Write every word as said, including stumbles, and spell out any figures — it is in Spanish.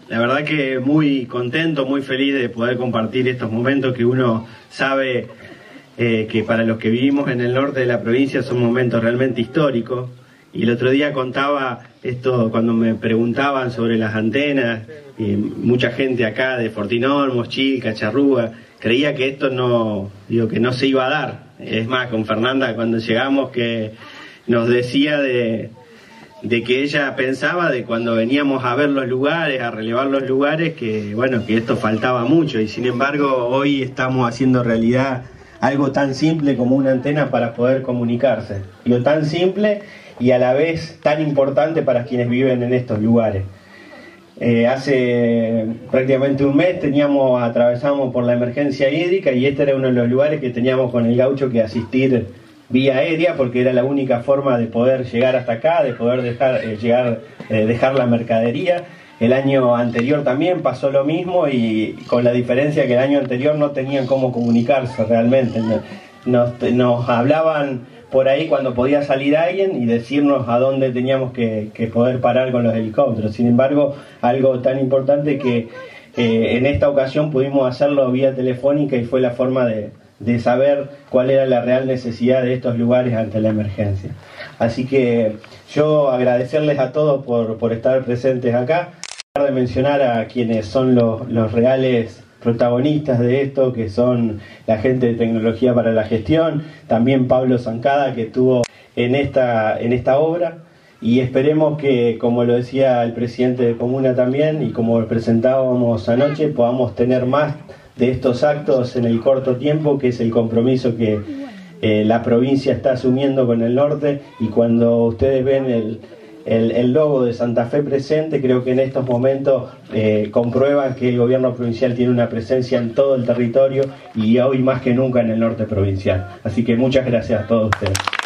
La verdad que muy contento, muy feliz de poder compartir estos momentos que uno sabe eh, que para los que vivimos en el norte de la provincia son momentos realmente históricos. Y el otro día contaba esto cuando me preguntaban sobre las antenas, y mucha gente acá de Fortín Olmos, Chilca, Charrúa, creía que esto no, digo, que no se iba a dar. Es más, con Fernanda cuando llegamos que nos decía de... de que ella pensaba de cuando veníamos a ver los lugares, a relevar los lugares, que bueno, que esto faltaba mucho, y sin embargo hoy estamos haciendo realidad algo tan simple como una antena para poder comunicarse. Lo tan simple y a la vez tan importante para quienes viven en estos lugares. Eh, hace prácticamente un mes teníamos, atravesamos por la emergencia hídrica y este era uno de los lugares que teníamos con el gaucho que asistir vía aérea, porque era la única forma de poder llegar hasta acá, de poder dejar eh, llegar eh, dejar la mercadería. El año anterior también pasó lo mismo, y con la diferencia que el año anterior no tenían cómo comunicarse realmente. Nos, nos hablaban por ahí cuando podía salir alguien y decirnos a dónde teníamos que, que poder parar con los helicópteros. Sin embargo, algo tan importante que eh, en esta ocasión pudimos hacerlo vía telefónica, y fue la forma de de saber cuál era la real necesidad de estos lugares ante la emergencia. Así que yo agradecerles a todos por, por estar presentes acá, de mencionar a quienes son los, los reales protagonistas de esto, que son la gente de Tecnología para la Gestión, también Pablo Zancada, que estuvo en esta, en esta obra, y esperemos que, como lo decía el presidente de Comuna también, y como presentábamos anoche, podamos tener más de estos actos en el corto tiempo, que es el compromiso que eh, la provincia está asumiendo con el norte. Y cuando ustedes ven el, el, el logo de Santa Fe presente, creo que en estos momentos eh, comprueban que el gobierno provincial tiene una presencia en todo el territorio, y hoy más que nunca en el norte provincial. Así que muchas gracias a todos ustedes.